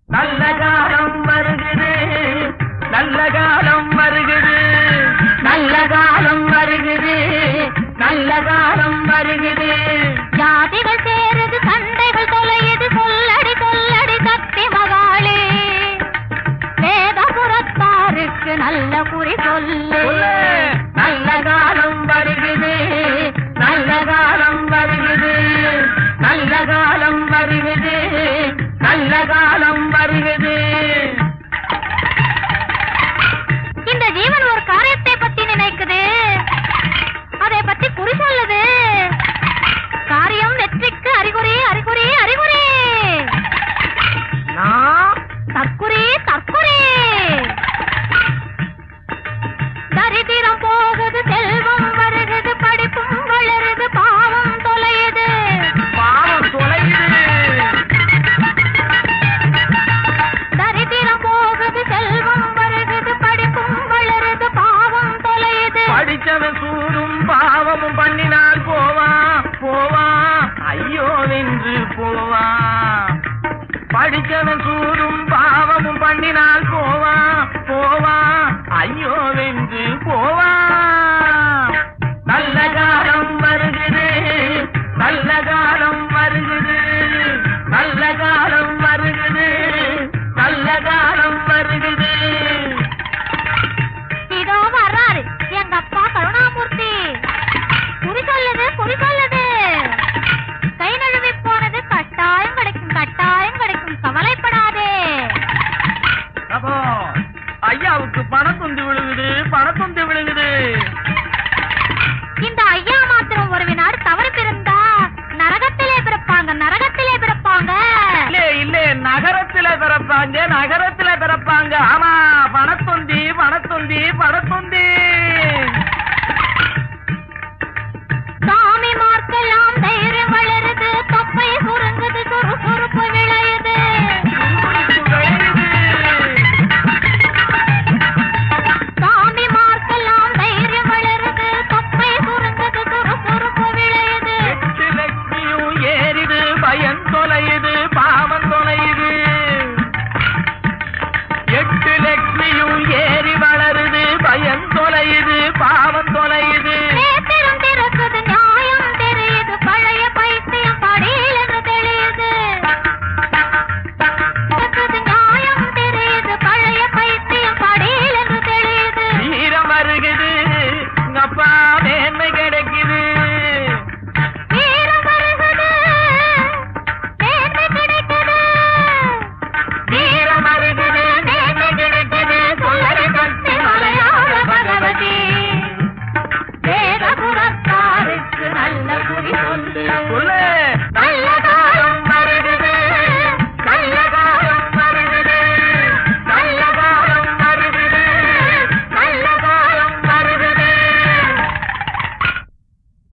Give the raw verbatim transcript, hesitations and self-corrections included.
நல்ல காலம் வருகிறது, நல்ல காலம் வருகிறது, நல்ல காலம் வருகிறது, நல்ல காலம் வருகிறது. ஜாதிகள் சேருது, சண்டைகள் தொலையுது, சொல்லடி சொல்லடி சக்தி மகாளே. வேதபுரத்தாருக்கு நல்ல குறி சொல்லு. நல்ல காலம் வருகிறது, நல்ல காலம் வருகிறது, நல்ல காலம் வருகிறது, நல்ல காலம் வருகிறது. இந்த ஜீவன் ஒரு காரியத்தை பத்தி நினைக்குது, அதை பத்தி குறி சொல்லுது. காரியம் வெற்றிக்கு அறிகுறி, அறிகுறி, அறிகுறி. தற்குறி, தற்குறி. தரித்திரம் போகுது, செல்வம் வருகுது, படிப்பும் வளருது, பாவம் தொலையுது, பாவம் தொலையுது. தரித்திரம் போகுது, செல்வம் வருகுது, படிப்பும் வளருது, பாவம் தொலையுது. படிச்சவன் சூடும் பாவமும் பண்ணினால் போவா போவா ஐயோ வென்று போவா. படிச்சவன் சூடும் பாவமும் பண்ணினால் போவா போவா ஐயோ வென்று போவா. நல்ல காலம் வருகிறது, நல்ல காலம் வருகிறது, நல்ல காலம் வருகிறது, நல்ல காலம் வருகிறது. இதோ வர்றாரு எங்க அப்பா கருணாமூர்த்தி. குறி சொல்லுது, குறி சொல்லுது. கை நழுவி போனது கட்டாயம் கிடைக்கும், கட்டாயம் கிடைக்கும், கவலைப்படாதே. அப்போ ஐயாவுக்கு பணம் தொந்து விழுகுது, பணம் தொந்து விழுகுது. இந்த ஐயா மாத்திரம் ஒரு வினாடு தவறு பிறந்தா நரகத்திலே பிறப்பாங்க, நரகத்திலே பிறப்பாங்க. இல்லே இல்லே நகரத்தில பிறப்பாங்க, நகரத்தில்